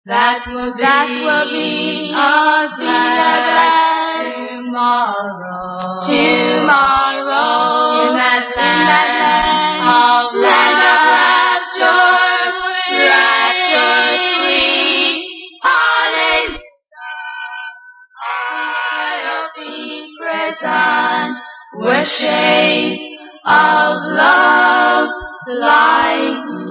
That will be a glad tomorrow. In that land of rapture sweet. Hallelujah. I'll be present where shades of love like me.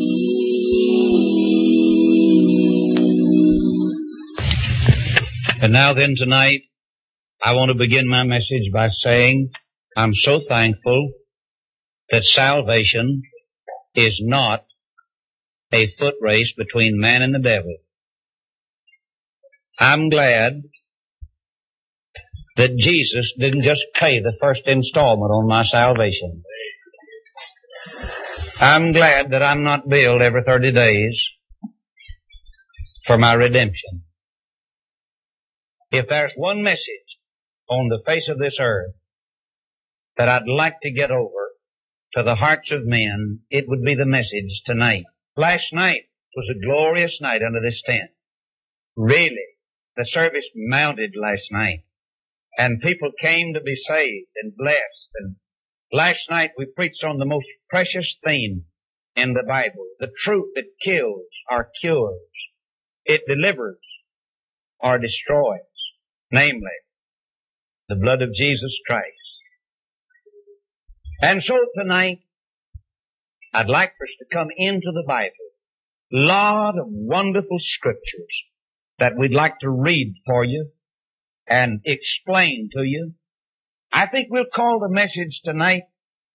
And now then tonight, I want to begin my message by saying I'm so thankful that salvation is not a foot race between man and the devil. I'm glad that Jesus didn't just pay the first installment on my salvation. I'm glad that I'm not billed every 30 days for my redemption. If there's one message on the face of this earth that I'd like to get over to the hearts of men, it would be the message tonight. Last night was a glorious night under this tent. Really, the service mounted last night, and people came to be saved and blessed. And last night we preached on the most precious theme in the Bible, the truth that kills or cures. It delivers or destroys. Namely, the blood of Jesus Christ. And so tonight, I'd like for us to come into the Bible. Lot of wonderful scriptures that we'd like to read for you and explain to you. I think we'll call the message tonight,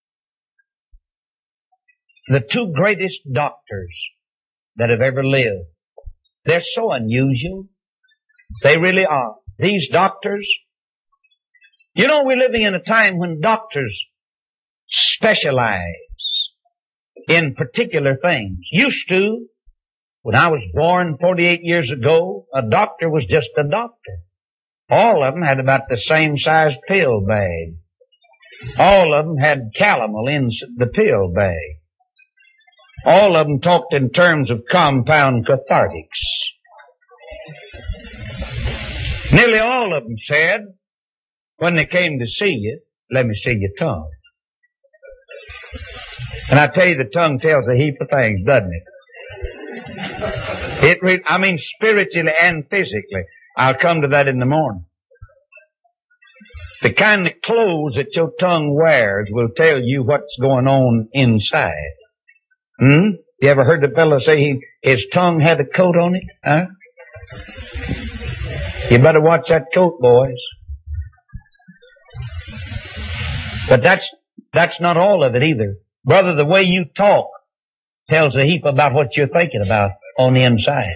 the two greatest doctors that have ever lived. They're so unusual. They really are. These doctors, you know, we're living in a time when doctors specialize in particular things. Used to, when I was born 48 years ago, a doctor was just a doctor. All of them had about the same size pill bag. All of them had calomel in the pill bag. All of them talked in terms of compound cathartics. Nearly all of them said, when they came to see you, let me see your tongue. And I tell you, the tongue tells a heap of things, doesn't it? I mean, spiritually and physically. I'll come to that in the morning. The kind of clothes that your tongue wears will tell you what's going on inside. You ever heard the fellow say his tongue had a coat on it? Huh? You better watch that coat, boys. But that's not all of it either. Brother, the way you talk tells a heap about what you're thinking about on the inside.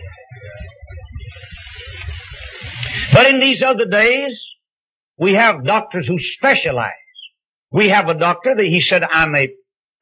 But in these other days, we have doctors who specialize. We have a doctor that he said, I'm a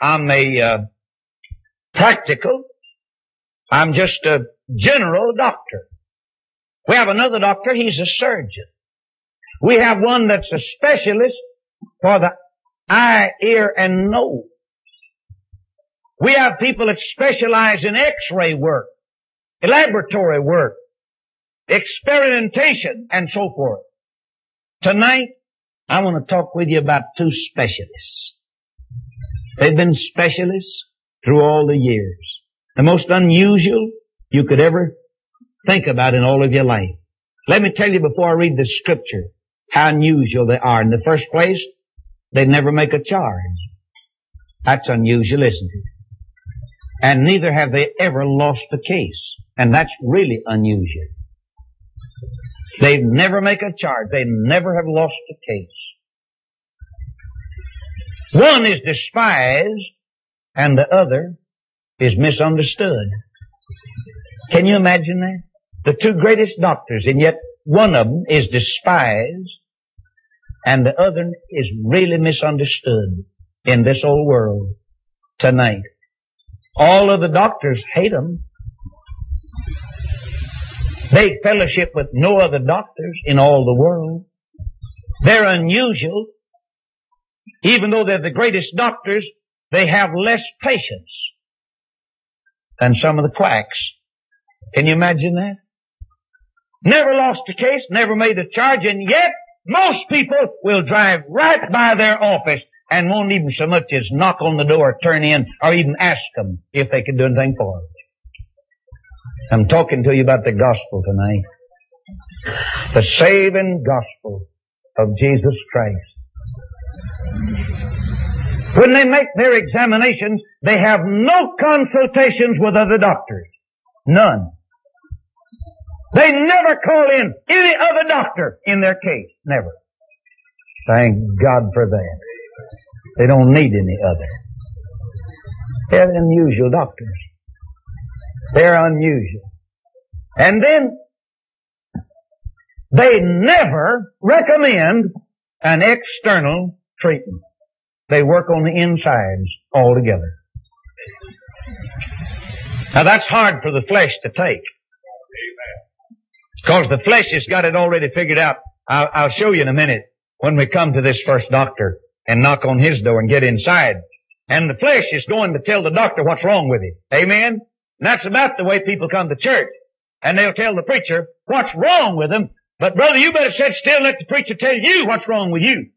practical, I'm just a general doctor. We have another doctor, he's a surgeon. We have one that's a specialist for the eye, ear, and nose. We have people that specialize in x-ray work, laboratory work, experimentation, and so forth. Tonight, I want to talk with you about two specialists. They've been specialists through all the years. The most unusual you could ever think about in all of your life. Let me tell you before I read the scripture how unusual they are. In the first place, they never make a charge. That's unusual, isn't it? And neither have they ever lost a case. And that's really unusual. They never make a charge. They never have lost a case. One is despised and the other is misunderstood. Can you imagine that? The two greatest doctors, and yet one of them is despised and the other is really misunderstood in this old world tonight. All of the doctors hate them. They fellowship with no other doctors in all the world. They're unusual. Even though they're the greatest doctors, they have less patience than some of the quacks Can you imagine that? Never lost a case, never made a charge, and yet most people will drive right by their office and won't even so much as knock on the door, turn in, or even ask them if they could do anything for them. I'm talking to you about the gospel tonight. The saving gospel of Jesus Christ. When they make their examinations, they have no consultations with other doctors. None. They never call in any other doctor in their case. Never. Thank God for that. They don't need any other. They're unusual doctors. They're unusual. And then they never recommend an external treatment. They work on the insides altogether. Now that's hard for the flesh to take. Because the flesh has got it already figured out. I'll show you in a minute when we come to this first doctor and knock on his door and get inside. And the flesh is going to tell the doctor what's wrong with him. Amen? And that's about the way people come to church. And they'll tell the preacher what's wrong with them. But brother, you better sit still and let the preacher tell you what's wrong with you.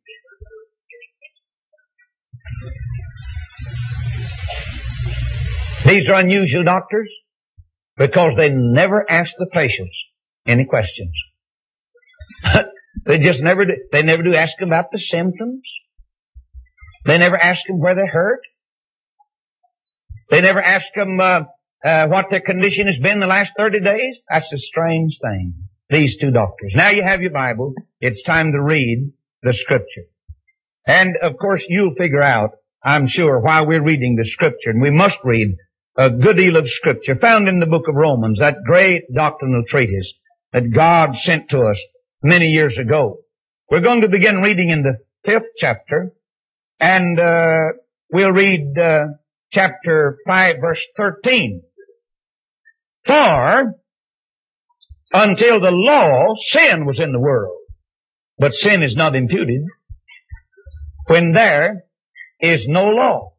These are unusual doctors because they never ask the patients any questions. They just never do. They never do ask them about the symptoms. They never ask them where they hurt. They never ask them what their condition has been the last 30 days. That's a strange thing. These two doctors. Now you have your Bible. It's time to read the Scripture. And of course you'll figure out, I'm sure, why we're reading the Scripture. And we must read a good deal of Scripture found in the book of Romans, that great doctrinal treatise that God sent to us many years ago. We're going to begin reading in the 5th chapter, and we'll read chapter 5, verse 13. For until the law, sin was in the world, but sin is not imputed when there is no law.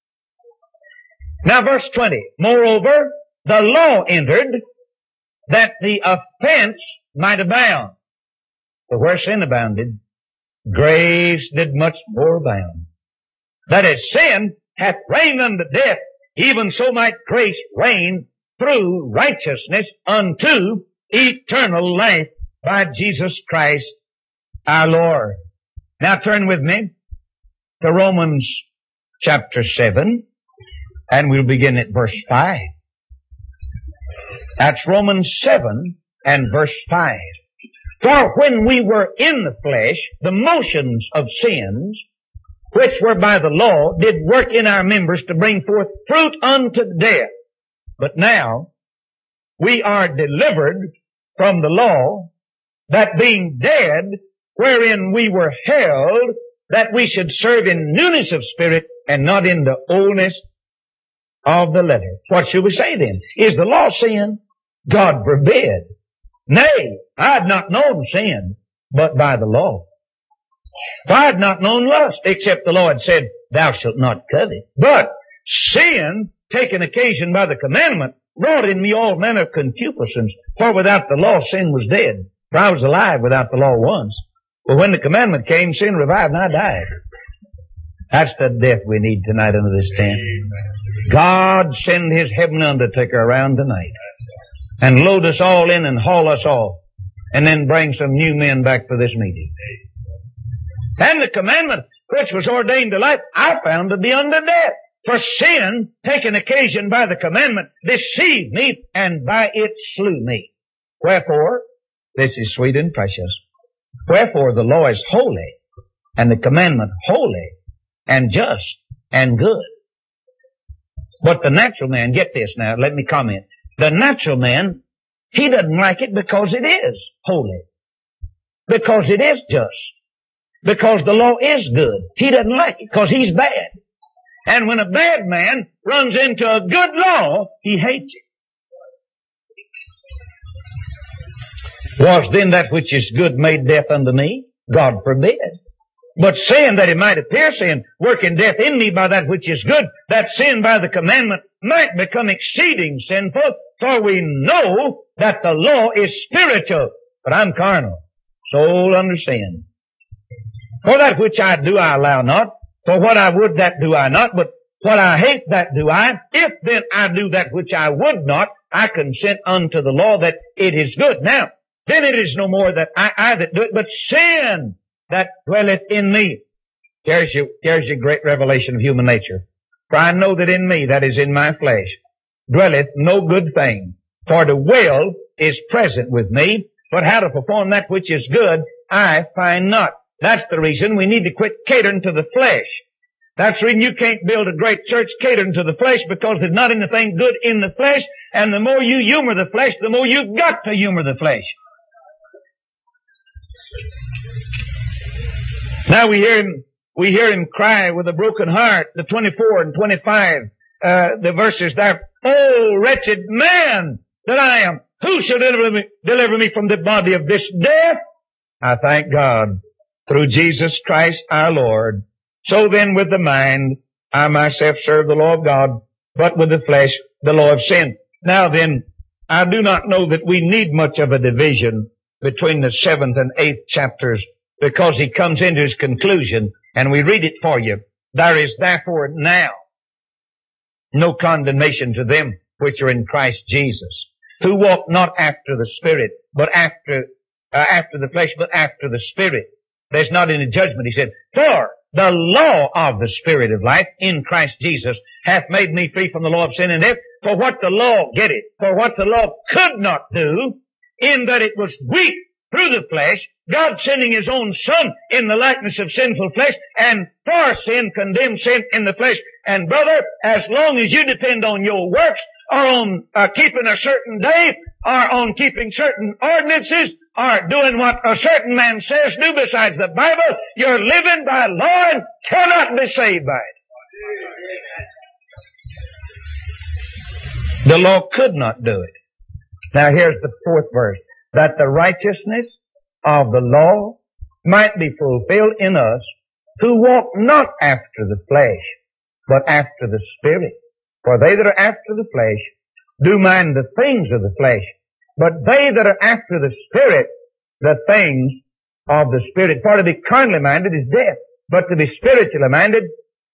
Now verse 20, moreover, the law entered that the offense might abound. But where sin abounded, grace did much more abound. That is, sin hath reigned unto death, even so might grace reign through righteousness unto eternal life by Jesus Christ our Lord. Now turn with me to Romans chapter 7, and we'll begin at verse 5. That's Romans 7 and verse 5. For when we were in the flesh, the motions of sins, which were by the law, did work in our members to bring forth fruit unto death. But now we are delivered from the law, that being dead, wherein we were held, that we should serve in newness of spirit and not in the oldness of the letter. What should we say then? Is the law sin? God forbid. Nay, I had not known sin, but by the law. For I had not known lust, except the Lord said, thou shalt not covet. But sin, taken occasion by the commandment, wrought in me all manner of concupiscence. For without the law, sin was dead. For I was alive without the law once. But when the commandment came, sin revived and I died. That's the death we need tonight under this tent. God send His heavenly undertaker around tonight and load us all in and haul us off, and then bring some new men back for this meeting. And the commandment which was ordained to life, I found to be unto death. For sin, taken occasion by the commandment, deceived me, and by it slew me. Wherefore, this is sweet and precious. Wherefore the law is holy, and the commandment holy, and just, and good. But the natural man, get this now, let me comment. The natural man, he doesn't like it because it is holy. Because it is just. Because the law is good. He doesn't like it because he's bad. And when a bad man runs into a good law, he hates it. Was then that which is good made death unto me? God forbid. But sin, that it might appear sin, working death in me by that which is good, that sin by the commandment might become exceeding sinful, for we know that the law is spiritual, but I'm carnal, sold under sin. For that which I do I allow not, for what I would that do I not, but what I hate that do I. If then I do that which I would not, I consent unto the law that it is good. Now, then it is no more that I that do it, but sin that dwelleth in me. There's your great revelation of human nature. For I know that in me, that is in my flesh, dwelleth no good thing. For the will is present with me, but how to perform that which is good, I find not. That's the reason we need to quit catering to the flesh. That's the reason you can't build a great church catering to the flesh, because there's not anything good in the flesh, and the more you humor the flesh, the more you've got to humor the flesh. Now we hear him cry with a broken heart, the 24 and 25, the verses there. Oh, wretched man that I am, who shall deliver me from the body of this death? I thank God through Jesus Christ our Lord. So then with the mind, I myself serve the law of God, but with the flesh, the law of sin. Now then, I do not know that we need much of a division between the 7th and 8th chapters, because he comes into his conclusion, and we read it for you. There is therefore now no condemnation to them which are in Christ Jesus, who walk not after the Spirit, but after the flesh, but after the Spirit. There's not any judgment, he said. For the law of the Spirit of life in Christ Jesus hath made me free from the law of sin and death. For what the law, get it, for what the law could not do, in that it was weak through the flesh, God sending His own Son in the likeness of sinful flesh, and for sin condemned sin in the flesh. And brother, as long as you depend on your works, or on keeping a certain day, or on keeping certain ordinances, or doing what a certain man says do besides the Bible, you're living by law and cannot be saved by it. The law could not do it. Now here's the 4th verse. That the righteousness of the law might be fulfilled in us, who walk not after the flesh, but after the Spirit. For they that are after the flesh do mind the things of the flesh, but they that are after the Spirit, the things of the Spirit. For to be carnally minded is death, but to be spiritually minded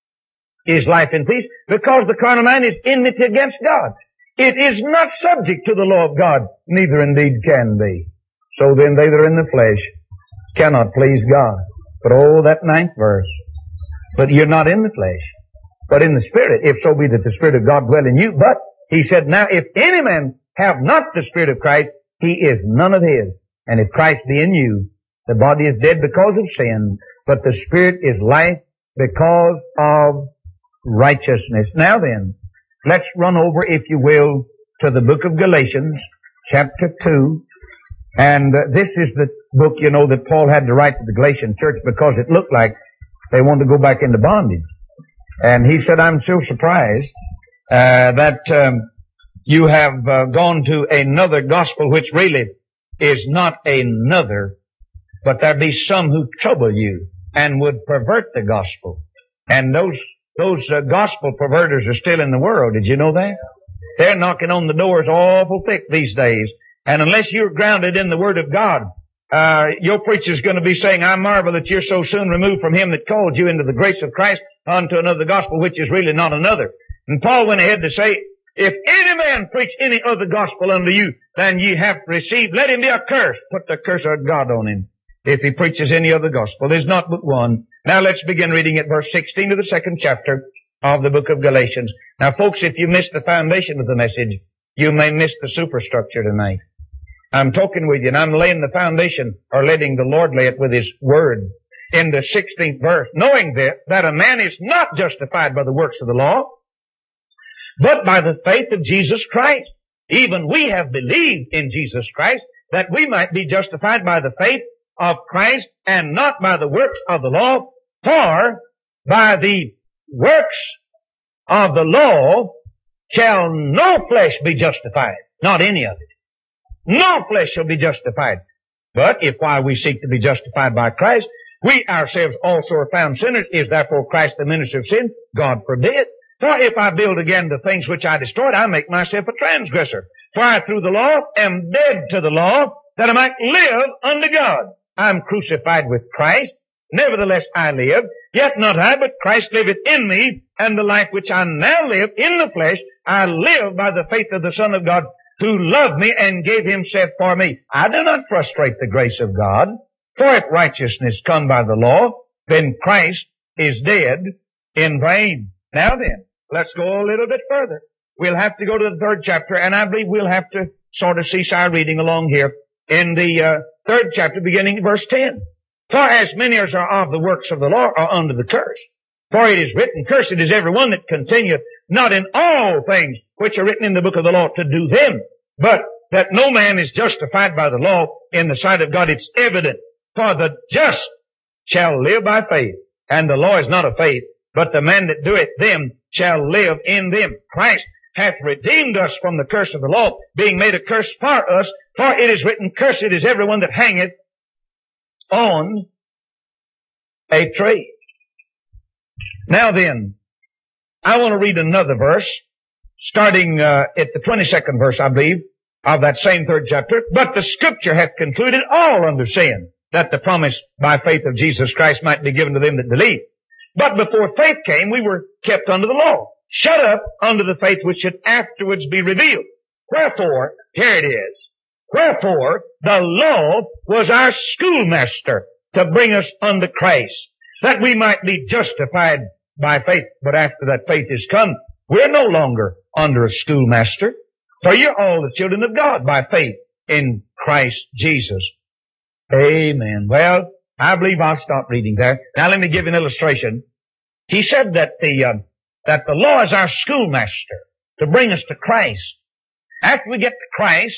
is life and peace, because the carnal mind is enmity against God. It is not subject to the law of God, neither indeed can be. So then they that are in the flesh cannot please God. But oh, that 9th verse. But you're not in the flesh, but in the Spirit, if so be that the Spirit of God dwell in you. But he said, now if any man have not the Spirit of Christ, he is none of his. And if Christ be in you, the body is dead because of sin, but the Spirit is life because of righteousness. Now then, let's run over, if you will, to the book of Galatians, chapter 2. And this is the book, you know, that Paul had to write to the Galatian church because it looked like they wanted to go back into bondage. And he said, I'm so surprised that you have gone to another gospel, which really is not another, but there be some who trouble you and would pervert the gospel. And those gospel perverters are still in the world. Did you know that? They're knocking on the doors awful thick these days. And unless you're grounded in the Word of God, your preacher's going to be saying, I marvel that you're so soon removed from Him that called you into the grace of Christ unto another gospel, which is really not another. And Paul went ahead to say, if any man preach any other gospel unto you than ye have received, let him be accursed. Put the curse of God on him if he preaches any other gospel. There's not but one. Now let's begin reading at verse 16 of the 2nd chapter of the book of Galatians. Now folks, if you missed the foundation of the message, you may miss the superstructure tonight. I'm talking with you and I'm laying the foundation, or letting the Lord lay it with His Word in the 16th verse, knowing that a man is not justified by the works of the law, but by the faith of Jesus Christ. Even we have believed in Jesus Christ, that we might be justified by the faith of Christ and not by the works of the law. For by the works of the law shall no flesh be justified, not any of it. No flesh shall be justified. But if while we seek to be justified by Christ, We ourselves also are found sinners. Is therefore Christ the minister of sin? God forbid. For if I build again the things which I destroyed, I make myself a transgressor. For I through the law am dead to the law, that I might live unto God. I am crucified with Christ. Nevertheless I live, yet not I, but Christ liveth in me, and the life which I now live in the flesh, I live by the faith of the Son of God, who loved me and gave himself for me. I do not frustrate the grace of God. For if righteousness come by the law, then Christ is dead in vain. Now then, let's go a little bit further. We'll have to go to the 3rd chapter, and I believe we'll have to sort of cease our reading along here in the 3rd chapter, beginning in verse 10. For as many as are of the works of the law are under the curse. For it is written, Cursed is every one that continueth not in all things which are written in the book of the law to do them, but that no man is justified by the law in the sight of God. It's evident. For the just shall live by faith, and the law is not of faith, but the man that doeth them shall live in them. Christ hath redeemed us from the curse of the law, being made a curse for us. For it is written, Cursed is every one that hangeth on a tree. Now then, I want to read another verse, starting at the 22nd verse, I believe, of that same 3rd chapter. But the Scripture hath concluded all under sin, that the promise by faith of Jesus Christ might be given to them that believe. But before faith came, we were kept under the law, shut up under the faith which should afterwards be revealed. Wherefore, here it is, wherefore the law was our schoolmaster to bring us unto Christ, that we might be justified by faith. But after that faith is come, we're no longer under a schoolmaster, for you're all the children of God by faith in Christ Jesus. Amen. Well, I believe I'll stop reading there. Now let me give you an illustration. He said that the law is our schoolmaster to bring us to Christ. After we get to Christ,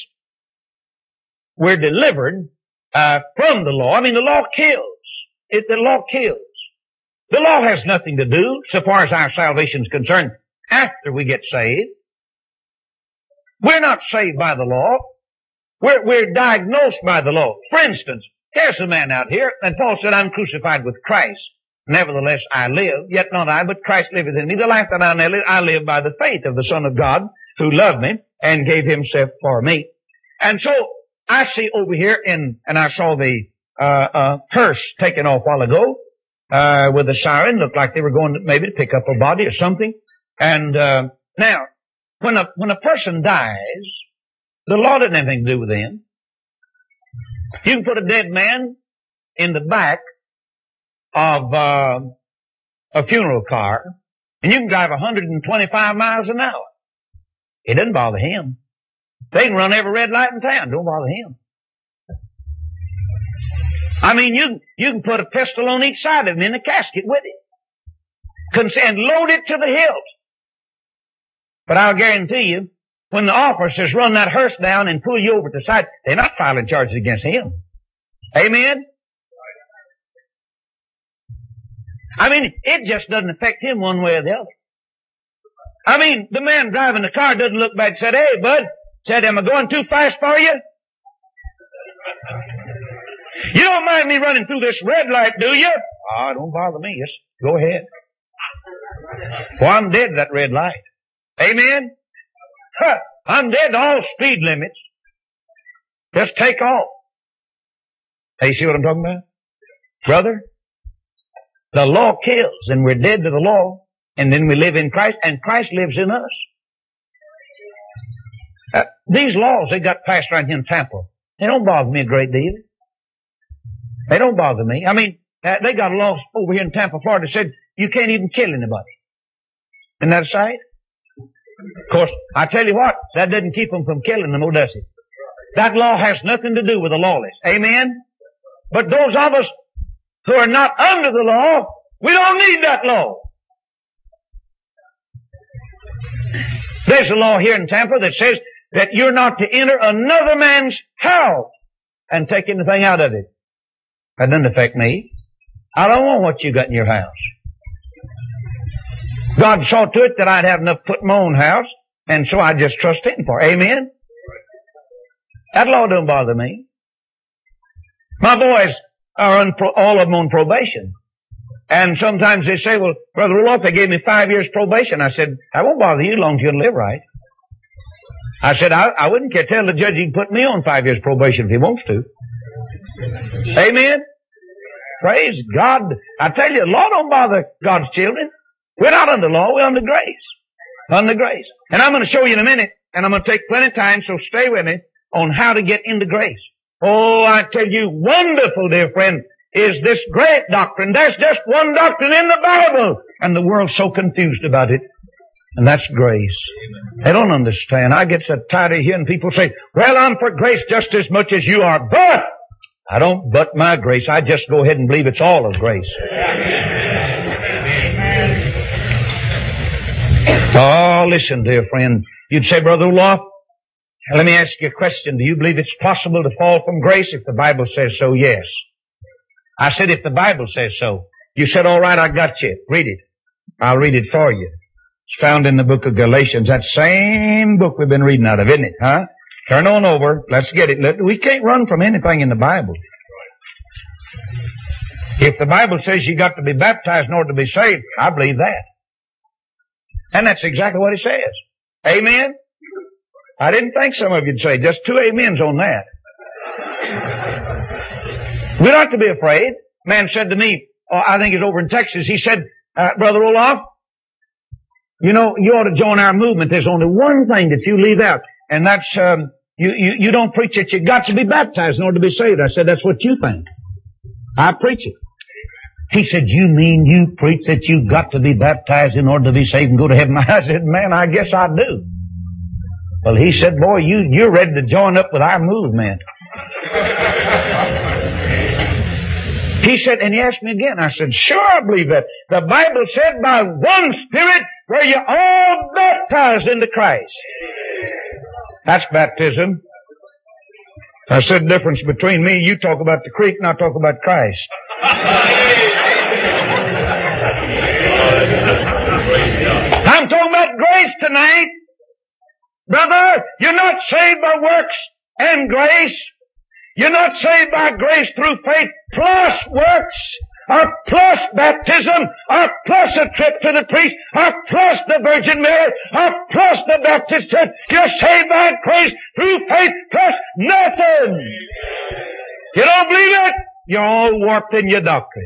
we're delivered from the law. I mean, the law kills. The law kills. The law has nothing to do, so far as our salvation is concerned, after we get saved. We're not saved by the law. We're diagnosed by the law. For instance, here's a man out here, and Paul said, I'm crucified with Christ. Nevertheless I live, yet not I, but Christ liveth in me. The life that I now live, I live by the faith of the Son of God, who loved me and gave himself for me. And so, I see over here and I saw the hearse taken off a while ago, with a siren. Looked like they were going to maybe pick up a body or something. And now, when a person dies, the law doesn't have anything to do with them. You can put a dead man in the back of a funeral car, and you can drive 125 miles an hour. It doesn't bother him. They can run every red light in town. Don't bother him. I mean, you can put a pistol on each side of him in a casket with it, and load it to the hilt. But I'll guarantee you, when the officers run that hearse down and pull you over to the side, they're not filing charges against him. Amen? I mean, it just doesn't affect him one way or the other. I mean, the man driving the car doesn't look back and say, hey, bud, said, am I going too fast for you? You don't mind me running through this red light, do you? Oh, don't bother me. Just go ahead. Well, I'm dead to that red light. Amen? Huh, I'm dead to all speed limits. Just take off. Hey, you see what I'm talking about? Brother, the law kills, and we're dead to the law, and then we live in Christ, and Christ lives in us. These laws they got passed around here in Tampa, they don't bother me a great deal. They don't bother me. I mean, they got a law over here in Tampa, Florida, that said you can't even kill anybody. Isn't that a sight? Of course, I tell you what, that doesn't keep them from killing them, does it? That law has nothing to do with the lawless. Amen? But those of us who are not under the law, we don't need that law. There's a law here in Tampa that says that you're not to enter another man's house and take anything out of it. That doesn't affect me. I don't want what you got in your house. God saw to it that I'd have enough to put in my own house, and so I just trust Him for it. Amen? That law don't bother me. My boys are all of them on probation. And sometimes they say, well, Brother Roloff, they gave me 5 years probation. I said, I won't bother you as long as you live right. I said, I wouldn't care. Tell the judge he can put me on 5 years probation if he wants to. Amen? Praise God. I tell you, law don't bother God's children. We're not under law, we're under grace. Under grace. And I'm going to show you in a minute, and I'm going to take plenty of time, so stay with me, on how to get into grace. Oh, I tell you, wonderful, dear friend, is this great doctrine. There's just one doctrine in the Bible, and the world's so confused about it. And that's grace. They don't understand. I get so tired of hearing people say, well, I'm for grace just as much as you are, but I don't but my grace. I just go ahead and believe it's all of grace. Oh, listen, dear friend. You'd say, Brother Roloff, let me ask you a question. Do you believe it's possible to fall from grace? If the Bible says so, yes. I said, if the Bible says so. You said, all right, I got you. Read it. I'll read it for you. It's found in the book of Galatians. That same book we've been reading out of, isn't it? Huh? Turn on over. Let's get it. We can't run from anything in the Bible. If the Bible says you got to be baptized in order to be saved, I believe that. And that's exactly what it says. Amen? I didn't think some of you'd say just 2 amens on that. We don't have to be afraid. A man said to me, I think it's over in Texas, he said, Brother Roloff, you know, you ought to join our movement. There's only one thing that you leave out, and that's, you don't preach that you got to be baptized in order to be saved. I said, that's what you think. I preach it. He said, you mean you preach that you got to be baptized in order to be saved and go to heaven? I said, man, I guess I do. Well, he said, boy, you're ready to join up with our movement. He said, and he asked me again. I said, sure, I believe that. The Bible said, by one Spirit were you all baptized into Christ. That's baptism. I said, the difference between me, you talk about the creek and I talk about Christ. I'm talking about grace tonight. Brother, you're not saved by works and grace. You're not saved by grace through faith plus works, or plus baptism, or plus a trip to the priest, or plus the Virgin Mary, or plus the Baptist Church. You're saved by grace through faith plus nothing. You don't believe it? You're all warped in your doctrine.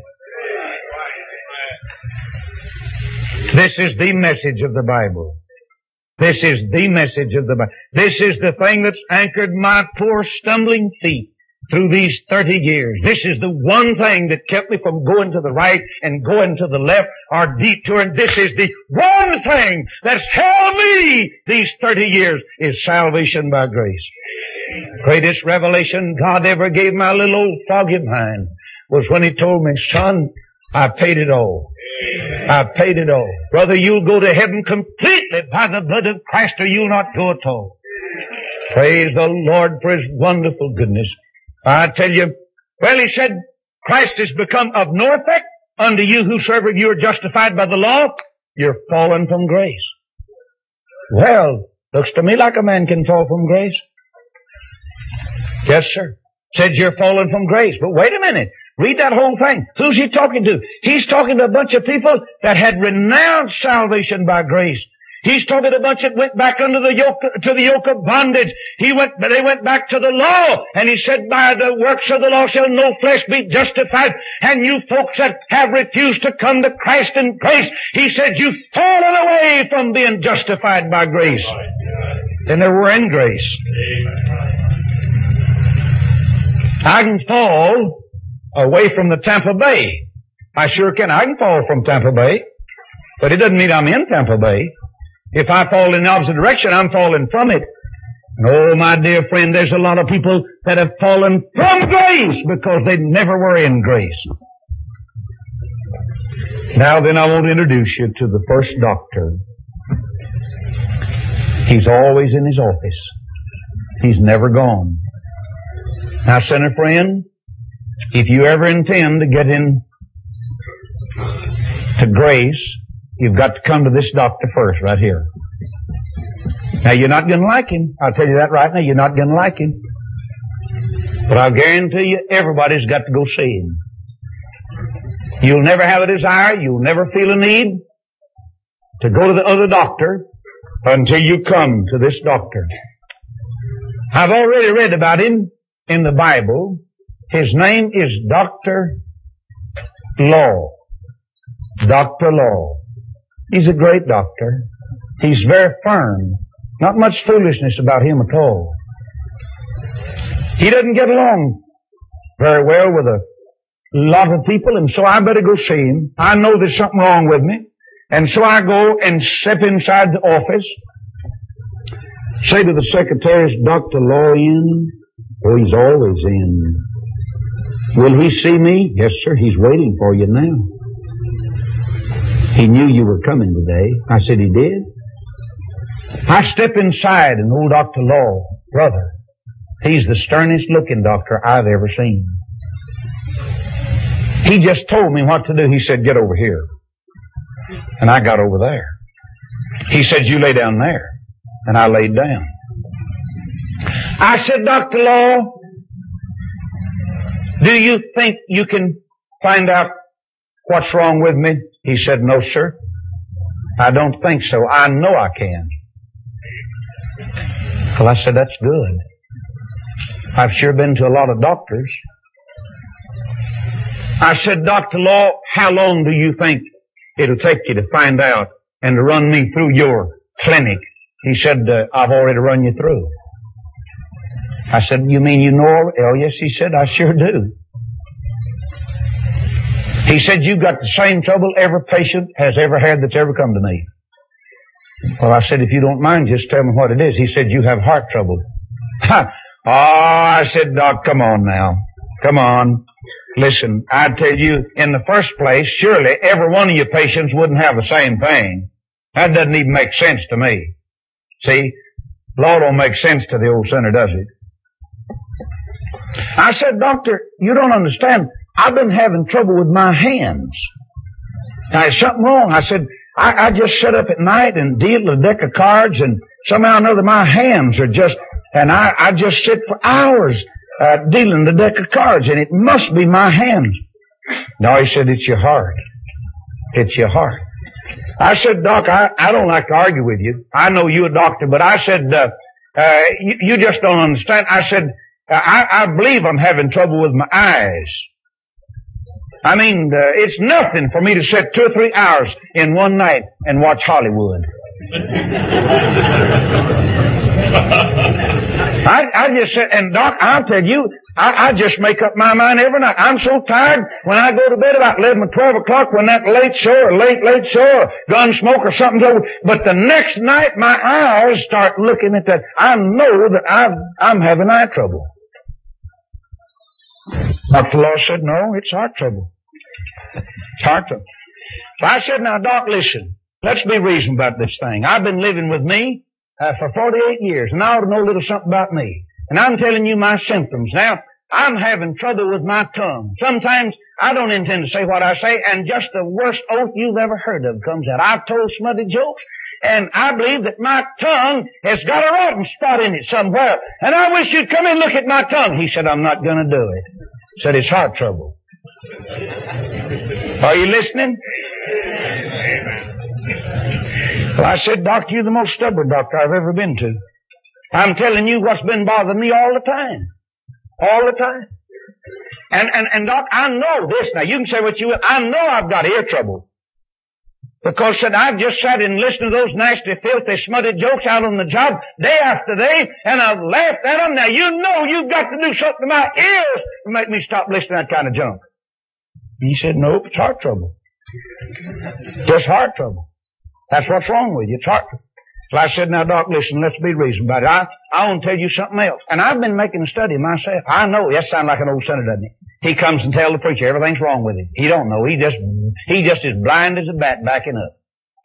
This is the message of the Bible. This is the message of the Bible. This is the thing that's anchored my poor stumbling feet through these 30 years. This is the one thing that kept me from going to the right and going to the left or detouring. This is the one thing that's held me these 30 years is salvation by grace. Greatest revelation God ever gave my little old foggy mind was when He told me, son, I paid it all. I paid it all. Brother, you'll go to heaven completely by the blood of Christ or you'll not go at all. Praise the Lord for His wonderful goodness. I tell you, well, He said, Christ has become of no effect unto you whosoever you are justified by the law. You're fallen from grace. Well, looks to me like a man can fall from grace. Yes, sir. Said you're fallen from grace. But wait a minute. Read that whole thing. Who's He talking to? He's talking to a bunch of people that had renounced salvation by grace. He's talking to a bunch that went back under the yoke, to the yoke of bondage. They went back to the law. And He said, by the works of the law shall no flesh be justified. And you folks that have refused to come to Christ in grace, He said, you've fallen away from being justified by grace. Then they were in grace. I can fall away from the Tampa Bay. I sure can. I can fall from Tampa Bay. But it doesn't mean I'm in Tampa Bay. If I fall in the opposite direction, I'm falling from it. And oh, my dear friend, there's a lot of people that have fallen from grace because they never were in grace. Now then, I want to introduce you to the first doctor. He's always in his office. He's never gone. Now, sinner friend, if you ever intend to get in to grace, you've got to come to this doctor first, right here. Now, you're not going to like him. I'll tell you that right now. You're not going to like him. But I'll guarantee you, everybody's got to go see him. You'll never have a desire, you'll never feel a need to go to the other doctor until you come to this doctor. I've already read about him in the Bible. His name is Dr. Law. Dr. Law. He's a great doctor. He's very firm. Not much foolishness about him at all. He doesn't get along very well with a lot of people, and so I better go see him. I know there's something wrong with me. And so I go and step inside the office, say to the secretary, "Is Dr. Law in?" "Oh, he's always in." "Will he see me?" "Yes, sir, he's waiting for you now." "He knew you were coming today." I said, "He did?" I step inside, and old Dr. Law, brother, he's the sternest looking doctor I've ever seen. He just told me what to do. He said, "Get over here." And I got over there. He said, "You lay down there." And I laid down. I said, "Dr. Law, do you think you can find out what's wrong with me?" He said, "No, sir. I don't think so. I know I can." Well, I said, "That's good. I've sure been to a lot of doctors." I said, "Dr. Law, how long do you think it'll take you to find out and to run me through your clinic?" He said, "I've already run you through." I said, "You mean you know?" "Oh, yes," he said, "I sure do." He said, "You've got the same trouble every patient has ever had that's ever come to me." Well, I said, "If you don't mind, just tell me what it is." He said, "You have heart trouble." Oh, I said, "Doc, come on now. Come on. Listen, I tell you, in the first place, surely every one of your patients wouldn't have the same thing. That doesn't even make sense to me. See, law don't make sense to the old sinner, does it?" I said, "Doctor, you don't understand. I've been having trouble with my hands. Now, there's something wrong." I said, I just sit up at night and deal a deck of cards, and somehow or another my hands are just, and I just sit for hours dealing the deck of cards, and it must be my hands. No, he said, "It's your heart. It's your heart." I said, "Doc, I don't like to argue with you. I know you're a doctor, but I said, you just don't understand." I said, I believe I'm having trouble with my eyes. I mean, it's nothing for me to sit 2 or 3 hours in one night and watch Hollywood. I just said, and Doc, I'll tell you, I just make up my mind every night. I'm so tired when I go to bed about 11 or 12 o'clock when that late show or late show or Gunsmoke or something's over. But the next night my eyes start looking at that. I know that I'm having eye trouble. Dr. Law said, "No, it's heart trouble. It's heart trouble." So I said, "Now, Doc, listen. Let's be reasonable about this thing. I've been living with me for 48 years, and I ought to know a little something about me. And I'm telling you my symptoms. Now, I'm having trouble with my tongue. Sometimes I don't intend to say what I say, and just the worst oath you've ever heard of comes out. I've told smutty jokes, and I believe that my tongue has got a rotten spot in it somewhere. And I wish you'd come and look at my tongue." He said, "I'm not going to do it." He said, "It's heart trouble." Are you listening? Well, I said, "Doctor, you're the most stubborn doctor I've ever been to. I'm telling you what's been bothering me all the time. All the time. And Doc, I know this. Now, you can say what you will. I know I've got ear trouble. Because, said, I've just sat and listened to those nasty, filthy, smutty jokes out on the job day after day, and I've laughed at them. Now, you know you've got to do something to my ears to make me stop listening to that kind of junk." He said, "Nope, it's heart trouble. Just heart trouble. That's what's wrong with you. It's heart trouble." So I said, "Now, Doc, listen, let's be reasonable about it. I want to tell you something else." And I've been making a study myself. I know, that sounds like an old sinner, doesn't it? He comes and tells the preacher everything's wrong with him. He don't know. He just is blind as a bat backing up.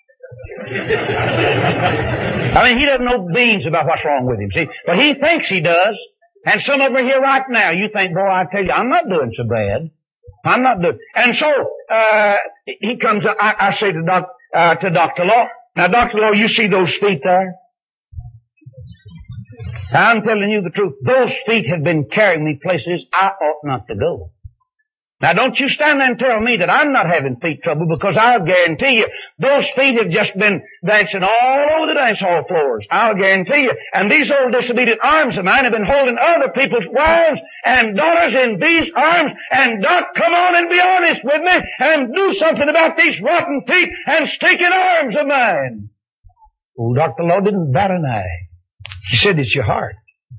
I mean, he doesn't know beans about what's wrong with him, see? But he thinks he does. And some of them are here right now. You think, "Boy, I tell you, I'm not doing so bad. I'm not doing..." And so, he comes up, I say to Dr. Law, "Now, Dr. Law, you see those feet there? I'm telling you the truth. Those feet have been carrying me places I ought not to go. Now don't you stand there and tell me that I'm not having feet trouble, because I'll guarantee you those feet have just been dancing all over the dance hall floors. I'll guarantee you. And these old disobedient arms of mine have been holding other people's wives and daughters in these arms. And Doc, come on and be honest with me and do something about these rotten feet and stinking arms of mine. Old Dr. Law didn't bat an eye. He said, it's your heart.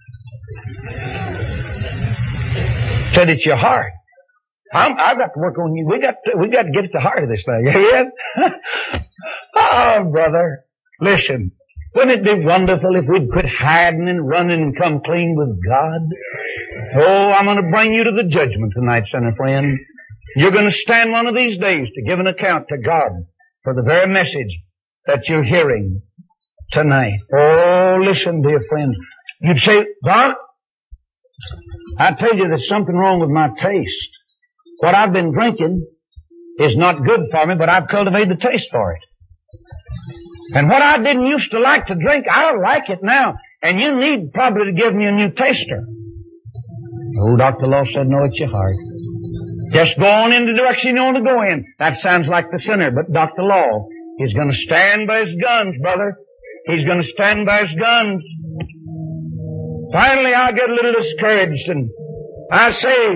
Said, it's your heart. I've got to work on you. We got to get at the heart of this thing. Yes? Oh, brother, listen. Wouldn't it be wonderful if we'd quit hiding and running and come clean with God? Oh, I'm going to bring you to the judgment tonight, sinner friend. You're going to stand one of these days to give an account to God for the very message that you're hearing tonight. Oh, listen, dear friends. You'd say, Doc, I tell you there's something wrong with my taste. What I've been drinking is not good for me, but I've cultivated the taste for it. And what I didn't used to like to drink, I like it now. And you need probably to give me a new taster. Oh, Dr. Law said, no, it's your heart. Just go on in the direction you want to go in. That sounds like the sinner, but Dr. Law is going to stand by his guns, brother. He's going to stand by his guns. Finally, I get a little discouraged, and I say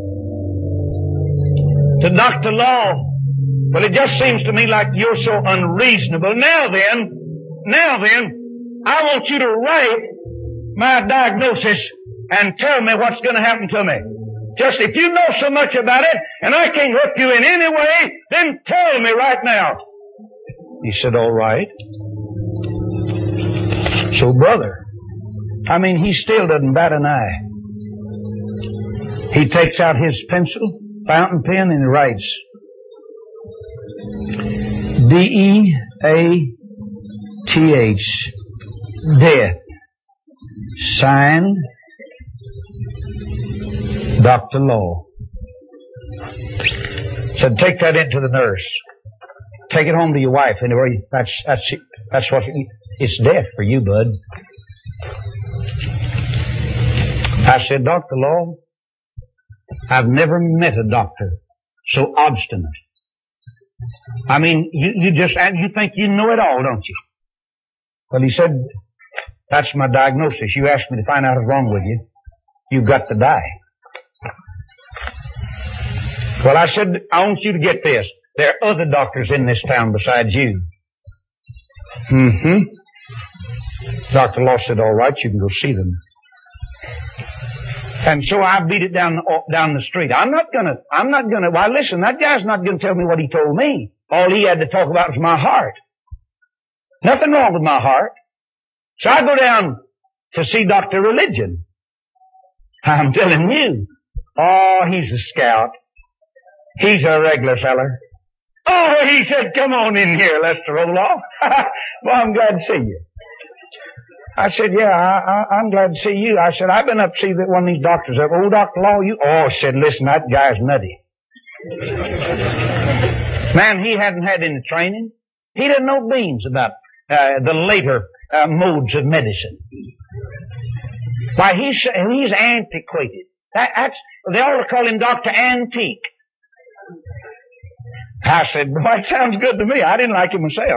to Dr. Law, well, it just seems to me like you're so unreasonable. Now then, I want you to write my diagnosis and tell me what's going to happen to me. Just if you know so much about it, and I can't help you in any way, then tell me right now. He said, all right. So, brother, he still doesn't bat an eye. He takes out his pencil, fountain pen, and he writes, D-E-A-T-H, death. Signed, Dr. Law. Said, take that into the nurse. Take it home to your wife. Anyway, that's what it's death for you, bud. I said, Dr. Law, I've never met a doctor so obstinate. You think you know it all, don't you? Well, he said, that's my diagnosis. You asked me to find out what's wrong with you. You've got to die. Well, I said, I want you to get this. There are other doctors in this town besides you. Dr. Law said, all right, you can go see them. And so I beat it down the street. I'm not gonna, why listen, that guy's not gonna tell me what he told me. All he had to talk about was my heart. Nothing wrong with my heart. So I go down to see Dr. Religion. I'm telling you. Oh, he's a scout. He's a regular feller. Oh, he said, come on in here, Lester Roloff. Well, I'm glad to see you. I said, yeah, I'm glad to see you. I said, I've been up to see that one of these doctors. Oh, Dr. Law, you... Oh, I said, listen, that guy's nutty. Man, he hadn't had any training. He didn't know beans about the later modes of medicine. Why, he's antiquated. They ought to call him Dr. Antique. I said, boy, it sounds good to me. I didn't like him myself.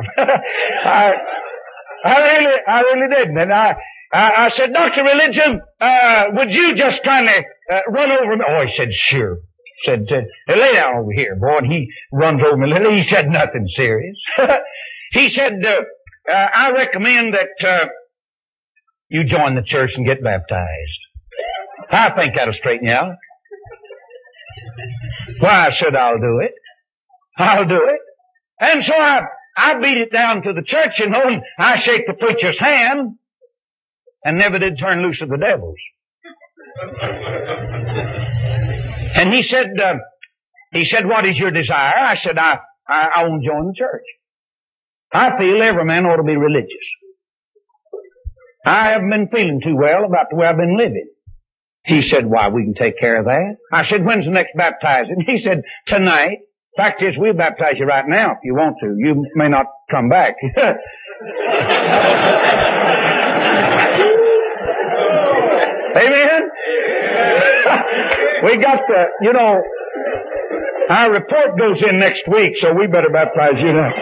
I really didn't. And I said, Dr. Religion, would you just kind of run over me? Oh, he said, sure. Said, lay down over here, boy. And he runs over me. He said nothing serious. He said, I recommend that you join the church and get baptized. I think that'll straighten you out. Why, I said, I'll do it. I'll do it. And so I beat it down to the church, and I shake the preacher's hand, and never did turn loose of the devils. And he said, what is your desire? I said, I want to join the church. I feel every man ought to be religious. I haven't been feeling too well about the way I've been living. He said, why, we can take care of that. I said, when's the next baptizing? He said, tonight. Fact is, we'll baptize you right now if you want to. You may not come back. Amen? We got Our report goes in next week, so we better baptize you now.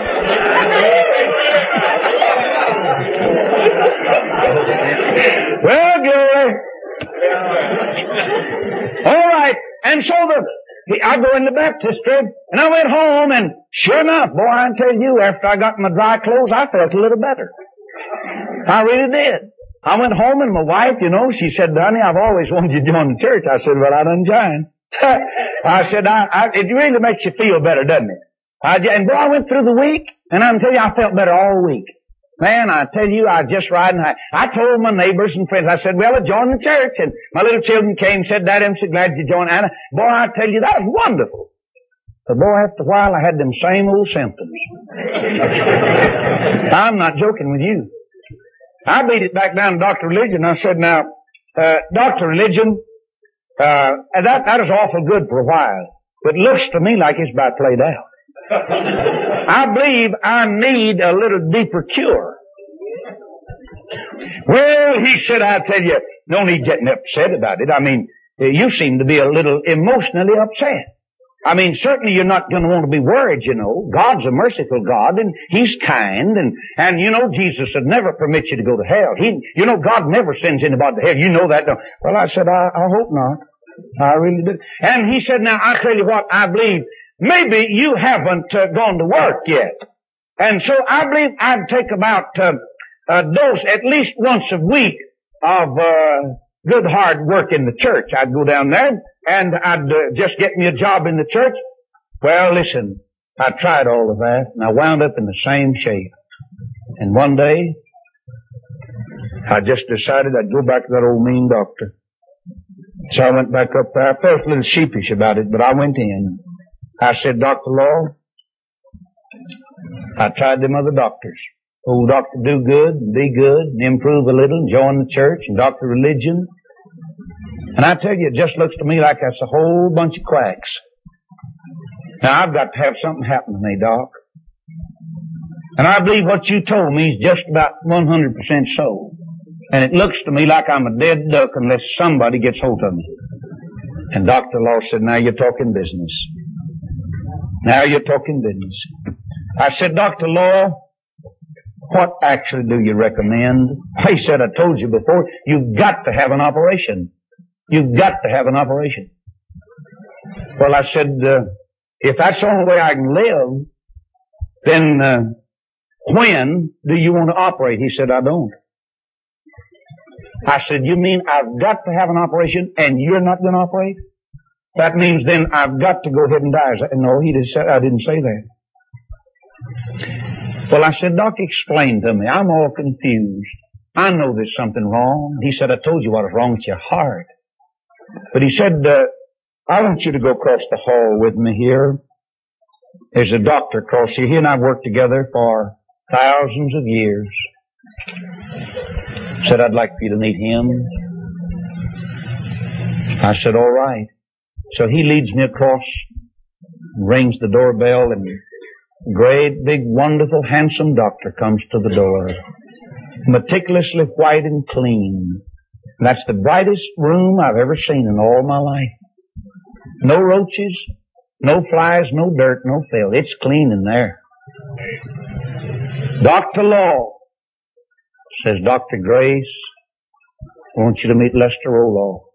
Well, glory. All right. And so I go in the baptistry, and I went home, and sure enough, boy, I tell you, after I got my dry clothes, I felt a little better. I really did. I went home, and my wife, she said, honey, I've always wanted you to join the church. I said, well, I done joined. I said, it really makes you feel better, doesn't it? And boy, I went through the week, and I can tell you, I felt better all week. Man, I tell you, I was just riding high. I told my neighbors and friends, I said, well, I joined the church. And my little children came and said, Daddy, I'm so glad you joined. And boy, I tell you, that was wonderful. But boy, after a while, I had them same old symptoms. I'm not joking with you. I beat it back down to Dr. Religion. I said, now, Dr. Religion, that is awful good for a while. But it looks to me like it's about played out. I believe I need a little deeper cure. Well, he said, I tell you, no need getting upset about it. I mean, you seem to be a little emotionally upset. I mean, certainly you're not going to want to be worried, God's a merciful God, and He's kind, and Jesus would never permit you to go to hell. God never sends anybody to hell. You know that, don't you? Well, I said, I hope not. I really did. And he said, now, I tell you what, I believe maybe you haven't gone to work yet. And so I believe I'd take about a dose at least once a week of good hard work in the church. I'd go down there and I'd just get me a job in the church. Well, listen, I tried all of that and I wound up in the same shape. And one day, I just decided I'd go back to that old mean doctor. So I went back up there. I felt a little sheepish about it, but I went in. I said, Dr. Law, I tried them other doctors. Old Dr. Do Good, and Be Good, and Improve a Little, and Join the Church, and Dr. Religion. And I tell you, it just looks to me like that's a whole bunch of quacks. Now, I've got to have something happen to me, Doc. And I believe what you told me is just about 100% so. And it looks to me like I'm a dead duck unless somebody gets hold of me. And Dr. Law said, now you're talking business. Now you're talking business. I said, Dr. Law, what actually do you recommend? He said, I told you before, you've got to have an operation. You've got to have an operation. Well, I said, if that's the only way I can live, then when do you want to operate? He said, I don't. I said, you mean I've got to have an operation and you're not going to operate? That means then I've got to go ahead and die. No, I didn't say that. Well, I said, Doc, explain to me. I'm all confused. I know there's something wrong. He said, I told you what was wrong with your heart. But he said, I want you to go across the hall with me here. There's a doctor across here. He and I have worked together for thousands of years. Said, I'd like for you to meet him. I said, all right. So he leads me across, rings the doorbell, and a great, big, wonderful, handsome doctor comes to the door. Meticulously white and clean. And that's the brightest room I've ever seen in all my life. No roaches, no flies, no dirt, no filth. It's clean in there. Dr. Law, says Dr. Grace, I want you to meet Lester Roloff.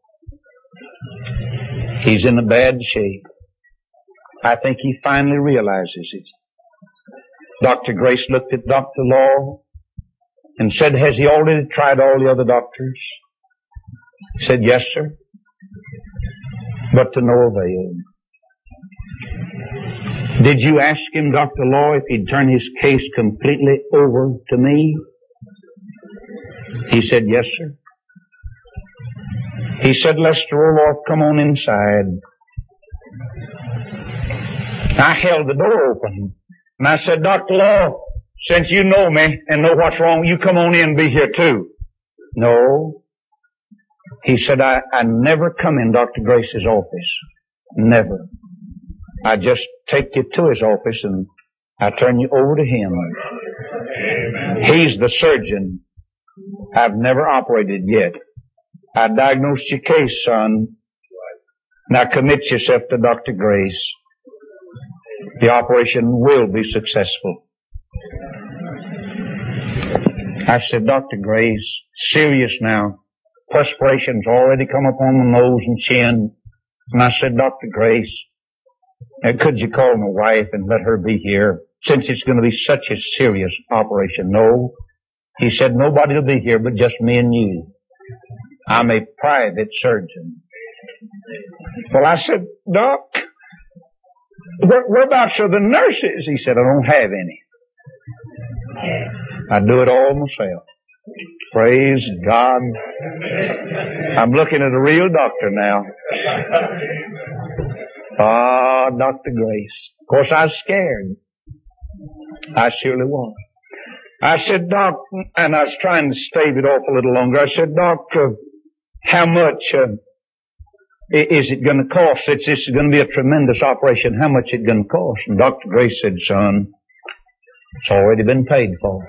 He's in a bad shape. I think he finally realizes it. Dr. Grace looked at Dr. Law and said, has he already tried all the other doctors? He said, yes, sir. But to no avail. Did you ask him, Dr. Law, if he'd turn his case completely over to me? He said, yes, sir. He said, Lester Roloff, come on inside. I held the door open. And I said, Dr. Law, since you know me and know what's wrong, you come on in and be here too. No. He said, I never come in Dr. Grace's office. Never. I just take you to his office and I turn you over to him. He's the surgeon. I've never operated yet. I diagnosed your case, son. Now commit yourself to Dr. Grace. The operation will be successful. I said, Dr. Grace, serious now. Perspiration's already come up on the nose and chin. And I said, Dr. Grace, could you call my wife and let her be here, since it's going to be such a serious operation? No. He said, nobody will be here but just me and you. I'm a private surgeon. Well, I said, Doc, whereabouts are the nurses? He said, I don't have any. I do it all myself. Praise God. I'm looking at a real doctor now. Ah, Dr. Grace. Of course, I was scared. I surely was. I said, Doc, and I was trying to stave it off a little longer. I said, Doc, how much is it going to cost? This is going to be a tremendous operation. How much is it going to cost? And Dr. Grace said, son, it's already been paid for.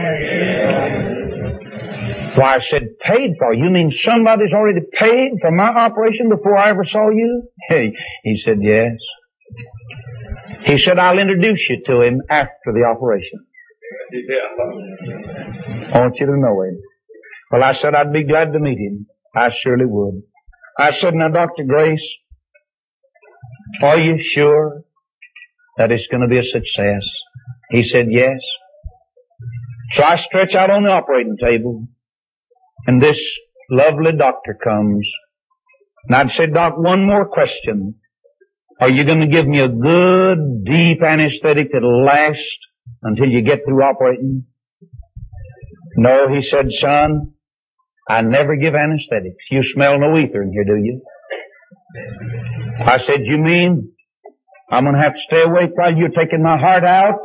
Why, I said, paid for? You mean somebody's already paid for my operation before I ever saw you? He said, yes. He said, I'll introduce you to him after the operation. I want you to know him. Well, I said, I'd be glad to meet him. I surely would. I said, now, Dr. Grace, are you sure that it's going to be a success? He said, yes. So I stretch out on the operating table, and this lovely doctor comes. And I'd say, Doc, one more question. Are you going to give me a good, deep anesthetic that'll last until you get through operating? No, he said, son, I never give anesthetics. You smell no ether in here, do you? I said, you mean I'm going to have to stay awake while you're taking my heart out?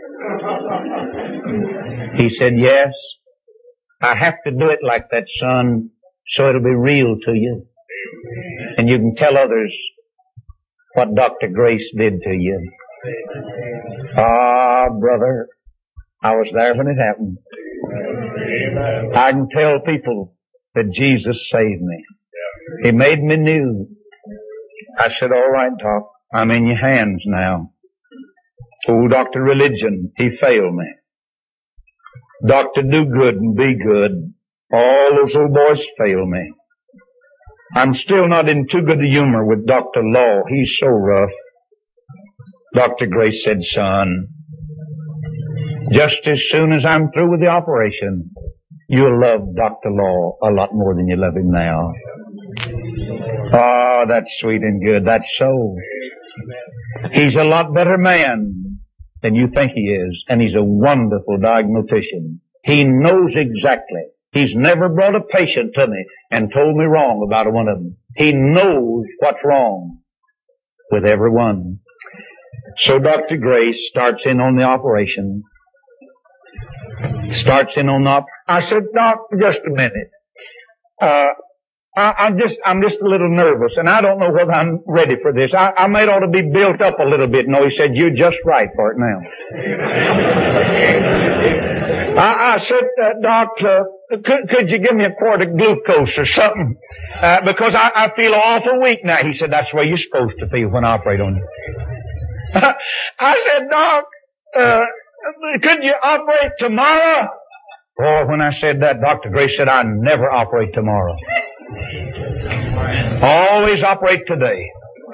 He said, yes. I have to do it like that, son, so it'll be real to you. And you can tell others what Dr. Grace did to you. Ah, brother, I was there when it happened. I can tell people that Jesus saved me. He made me new. I said, all right, Doc, I'm in your hands now. Oh, Dr. Religion, he failed me. Dr. Do Good and Be Good, all those old boys fail me. I'm still not in too good a humor with Dr. Law. He's so rough. Dr. Grace said, son, just as soon as I'm through with the operation, you'll love Dr. Law a lot more than you love him now. Oh, that's sweet and good. That's so. He's a lot better man than you think he is, and he's a wonderful diagnostician. He knows exactly. He's never brought a patient to me and told me wrong about one of them. He knows what's wrong with everyone. So Dr. Grace starts in on the operation. I said, Doc, just a minute. I'm just a little nervous, and I don't know whether I'm ready for this. I might ought to be built up a little bit. No, he said, you're just right for it now. I said, Doc, could you give me a quart of glucose or something? Because I feel awful weak now. He said, that's the way you're supposed to feel when I operate on you. I said, Doc, could you operate tomorrow? Oh, when I said that, Dr. Grace said, I never operate tomorrow. Always operate today.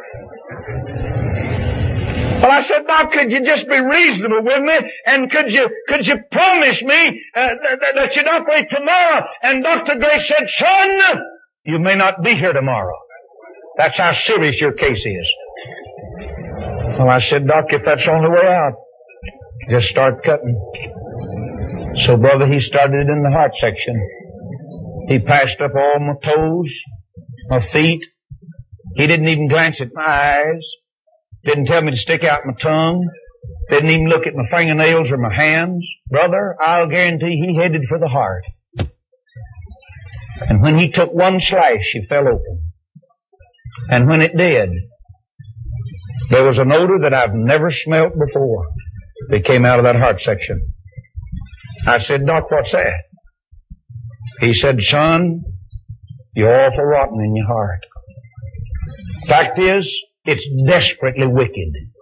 Well, I said, Doc, could you just be reasonable with me? And could you promise me that you'd operate tomorrow? And Dr. Grace said, son, you may not be here tomorrow. That's how serious your case is. Well, I said, Doc, if that's the only way out, just start cutting. So, brother, he started in the heart section. He passed up all my toes, my feet. He didn't even glance at my eyes. Didn't tell me to stick out my tongue. Didn't even look at my fingernails or my hands. Brother, I'll guarantee he headed for the heart. And when he took one slash, he fell open. And when it did, there was an odor that I've never smelt before that came out of that heart section. I said, Doc, what's that? He said, son, you're awful rotten in your heart. Fact is, it's desperately wicked.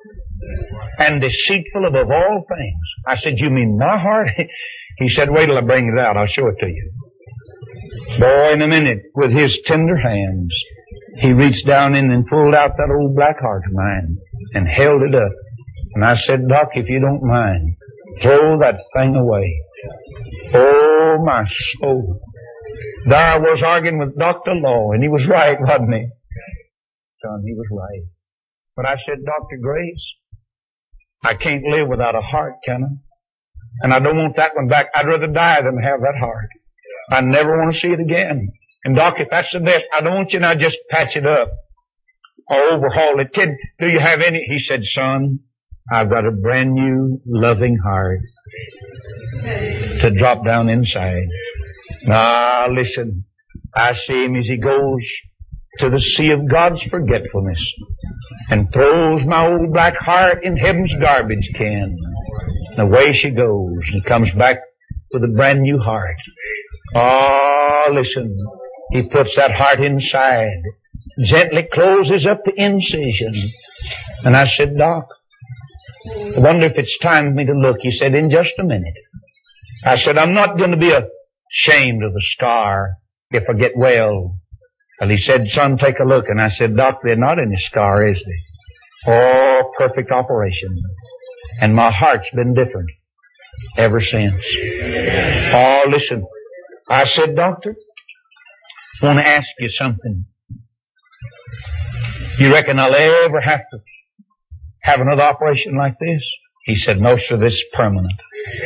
and deceitful above all things. I said, you mean my heart? He said, wait till I bring it out. I'll show it to you. Boy, in a minute, with his tender hands, he reached down in and pulled out that old black heart of mine and held it up. And I said, Doc, if you don't mind, throw that thing away. Oh, my soul. There I was arguing with Dr. Law, and he was right, wasn't he? Son, he was right. But I said, Dr. Grace, I can't live without a heart, can I? And I don't want that one back. I'd rather die than have that heart. I never want to see it again. And Doc, if that's the best, I don't want you now just patch it up or overhaul it. Kid, do you have any? He said, son, I've got a brand new loving heart to drop down inside. Now, listen, I see him as he goes to the sea of God's forgetfulness and throws my old black heart in heaven's garbage can. And away she goes and comes back with a brand new heart. Oh, listen, he puts that heart inside, gently closes up the incision. And I said, Doc, I wonder if it's time for me to look. He said, in just a minute. I said, I'm not going to be ashamed of the scar if I get well. Well, he said, son, take a look. And I said, Doc, there's not any scar, is there? Oh, perfect operation. And my heart's been different ever since. Oh, listen. I said, Doctor, I want to ask you something. You reckon I'll ever have to have another operation like this? He said, no, sir, this is permanent.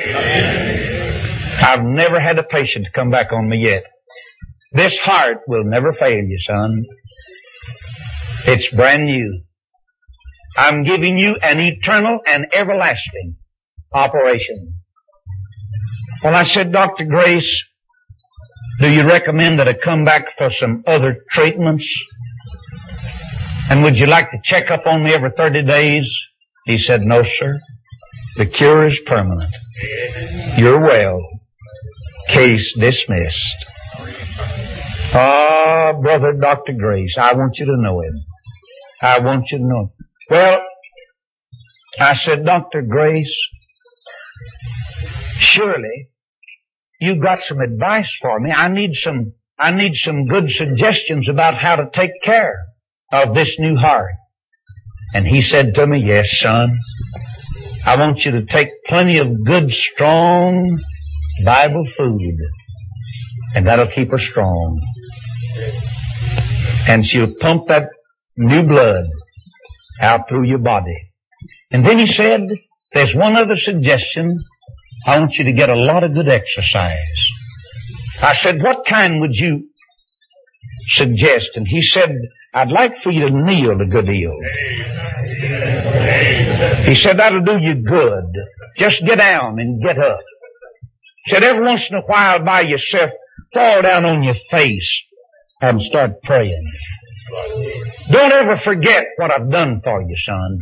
I've never had a patient come back on me yet. This heart will never fail you, son. It's brand new. I'm giving you an eternal and everlasting operation. Well, I said, Dr. Grace, do you recommend that I come back for some other treatments? And would you like to check up on me every 30 days? He said, no, sir. The cure is permanent. You're well. Case dismissed. Ah, brother Dr. Grace, I want you to know him. I want you to know him. Well, I said, Dr. Grace, surely you've got some advice for me. I need some good suggestions about how to take care of this new heart. And he said to me, yes, son, I want you to take plenty of good, strong Bible food, and that'll keep her strong. And she'll pump that new blood out through your body. And then he said, there's one other suggestion. I want you to get a lot of good exercise. I said, what kind would you suggest? And he said, I'd like for you to kneel a good deal. He said, that'll do you good. Just get down and get up. He said, every once in a while by yourself, fall down on your face and start praying. Don't ever forget what I've done for you, son.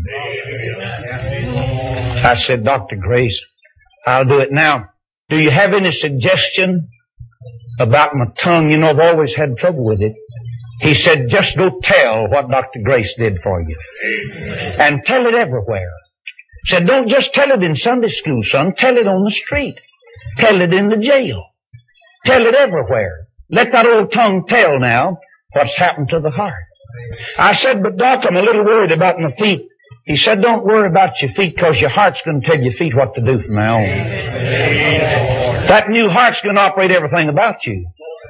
I said, Dr. Grace, I'll do it now. Do you have any suggestion about my tongue? You know, I've always had trouble with it. He said, just go tell what Dr. Grace did for you. And tell it everywhere. He said, don't just tell it in Sunday school, son. Tell it on the street. Tell it in the jail. Tell it everywhere. Let that old tongue tell now what's happened to the heart. I said, but Doc, I'm a little worried about my feet. He said, don't worry about your feet, because your heart's going to tell your feet what to do from now on. That new heart's going to operate everything about you.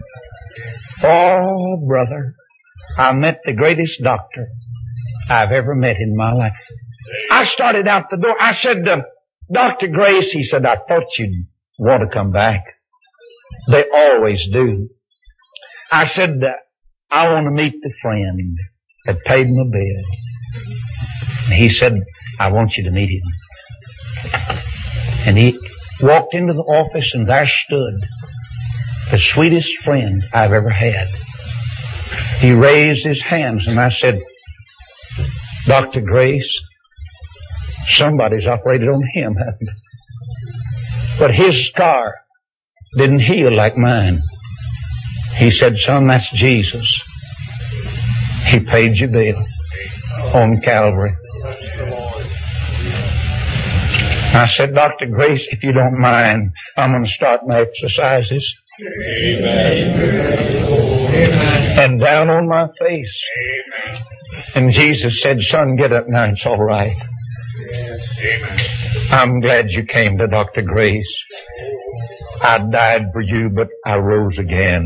Oh, brother, I met the greatest doctor I've ever met in my life. I started out the door. I said, Dr. Grace, he said, I thought you'd want to come back. They always do. I said, I want to meet the friend that paid my bill. And he said, I want you to meet him. And he walked into the office, and there stood the sweetest friend I've ever had. He raised his hands, and I said, Dr. Grace, somebody's operated on him, hasn't it? But his scar didn't heal like mine. He said, son, that's Jesus. He paid your bill on Calvary. I said, Dr. Grace, if you don't mind, I'm going to start my exercises. Amen. And down on my face. Amen. And Jesus said, son, get up now. It's all right. Amen. I'm glad you came to Dr. Grace. I died for you, but I rose again.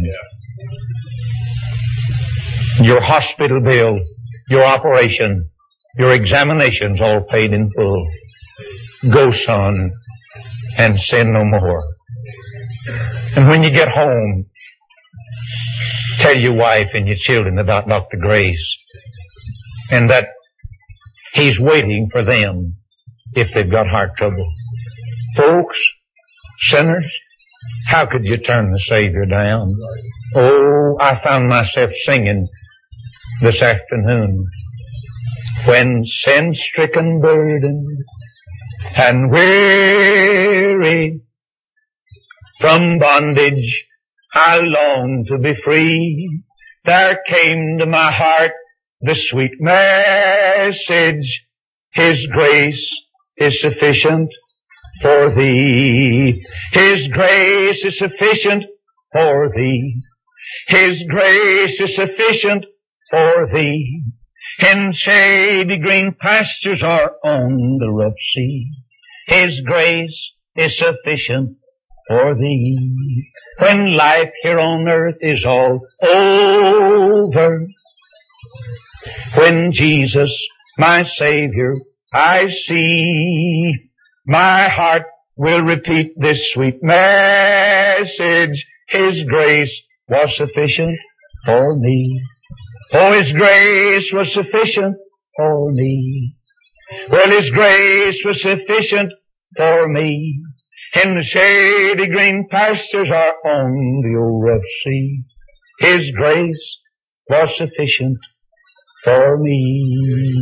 Your hospital bill, your operation, your examinations all paid in full. Go, son, and sin no more. And when you get home, tell your wife and your children about Dr. Grace and that he's waiting for them if they've got heart trouble. Folks, sinners, how could you turn the Savior down? Oh, I found myself singing this afternoon. When sin-stricken, burdened, and weary, from bondage I long to be free, there came to my heart the sweet message, His grace is sufficient for thee. His grace is sufficient for thee. His grace is sufficient for thee. In shady green pastures or on the rough sea, His grace is sufficient for thee. When life here on earth is all over, when Jesus, my Savior, I see, my heart will repeat this sweet message. His grace was sufficient for me. Oh, His grace was sufficient for me. Well, His grace was sufficient for me. In the shady green pastures or on the old rough sea, His grace was sufficient for me.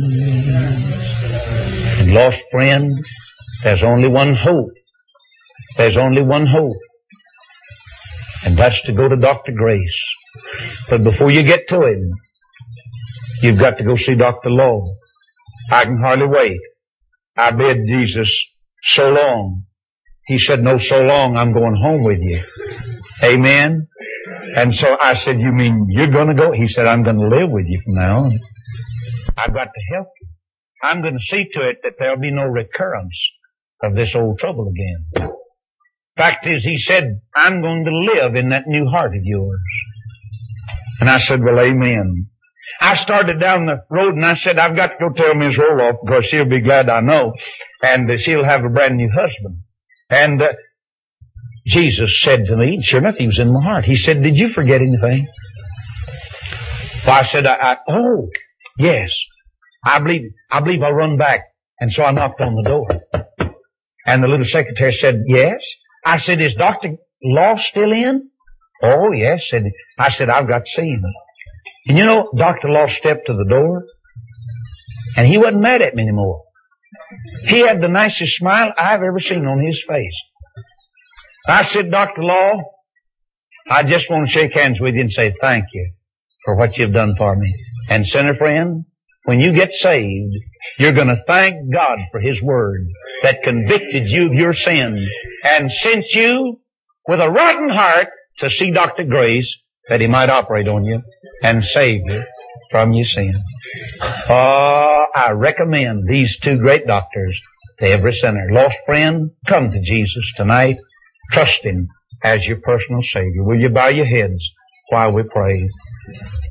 And lost friend, there's only one hope. There's only one hope. And that's to go to Dr. Grace. But before you get to Him, you've got to go see Dr. Law. I can hardly wait. I bid Jesus so long. He said, no, so long, I'm going home with you. Amen? And so I said, you mean you're going to go? He said, I'm going to live with you from now on. I've got to help you. I'm going to see to it that there'll be no recurrence of this old trouble again. Fact is, he said, I'm going to live in that new heart of yours. And I said, well, amen. I started down the road and I said, I've got to go tell Miss Roloff because she'll be glad I know. And she'll have a brand new husband. And Jesus said to me, sure enough, He was in my heart. He said, did you forget anything? Well, I said, oh, yes. I believe I'll run back. And so I knocked on the door. And the little secretary said, yes. I said, is Dr. Law still in? Oh, yes. I said, I've got to see him. And you know, Dr. Law stepped to the door, and he wasn't mad at me anymore. He had the nicest smile I've ever seen on his face. I said, Dr. Law, I just want to shake hands with you and say thank you for what you've done for me. And sinner friend, when you get saved, you're going to thank God for His Word that convicted you of your sin and sent you with a rotten heart to see Dr. Grace that He might operate on you and save you from your sin. Oh, I recommend these two great doctors to every sinner. Lost friend, come to Jesus tonight. Trust Him as your personal Savior. Will you bow your heads while we pray?